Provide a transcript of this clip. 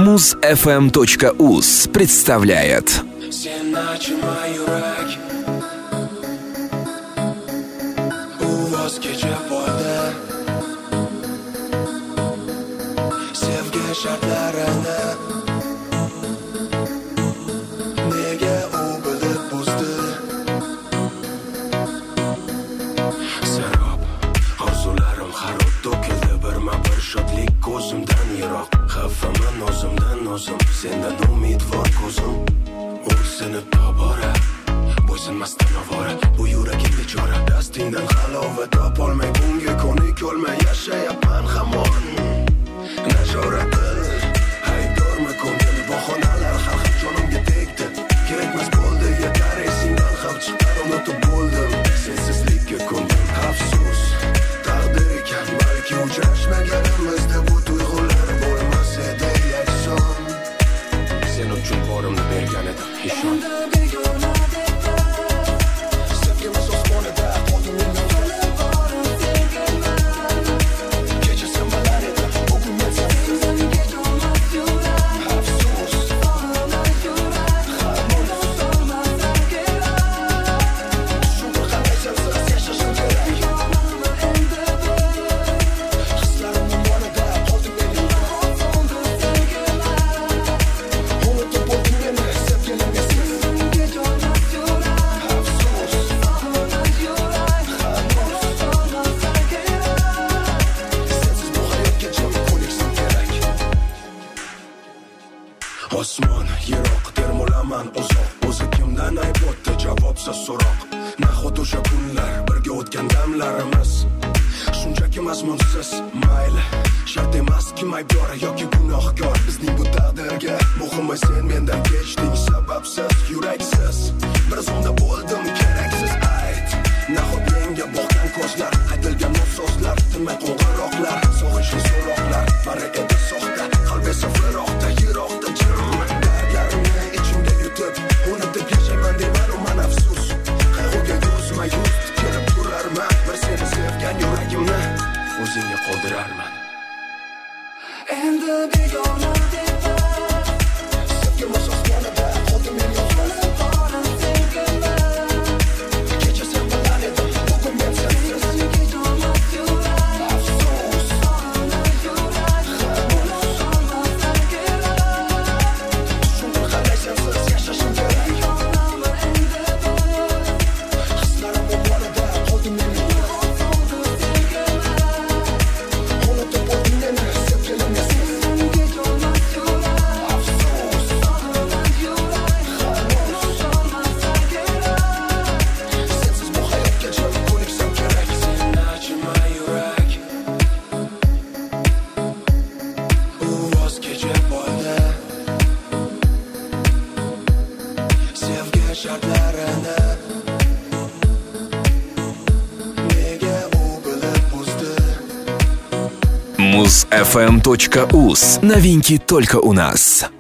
Muzfm.uz представляет sendan umidvor ko'zim o'rsinib tobora bo'ysunmasdan ovora bu yuragim bechora dastingdan halovat topolmay bunga ko'nikolmay yashayapman hamon najoratil haydormi ko'ngil bahonalar har xil jonimga tegdi kerakmas bo'ldi yetar esingdan ham chiqar unutib bo'ldim sensizlikka ko'ndim afsus taqdir ekan balki uchrashmaganimizda bu tuyg'ular bo'lmas edi yakson sen uchun borimni bergan edim ishon sevgimiz osmonida qoldim kecha sen bilan edim bugun men sensiz afsus shukur qanday sensiz yashashim kerak hislarimni yonida qoldim men osmon yiroq termulaman uzoq o'zi kimdan aybotdi javobsiz so'roq nahot o'sha kunlar birga o'tgan damlarimiz shunchaki mazmunsiz mayli shart emas kim aybdor yoki gunohkor bizning bu taqdirga muhimi sen mendan kechding sababsiz yuraksiz bir zumda bo'ldim keraksiz ayt nahot menga boqgan ko'zlar aytilgan so'zlar tinmay qo'ng'iroqlar sog'inchli so'roqlar bari edi soxta qalb esa firoqda yiroqda jim dardlarimni ichimda yutib unutib yashayman deyman afsus qayg'uga yuzma yuz kelib turarman bir seni sevgan yuragimni o'zingga qoldirarman endi begona debman sevgimiz osmonida qoldim men yolg'izim kecha sen bilan edim bugun men sensiz afsus shukur qanday sensiz yashashim kerak hislarimni yonida qoldim men unutib bo'ldim meni sevgilim sensiz sensiz bu hayotga jim ko'niksam kerak sen achima yurak u voz kechib bo'ldi sevgi shartlarini nega u bilib buzdi Muzfm.uz. Новинки только у нас.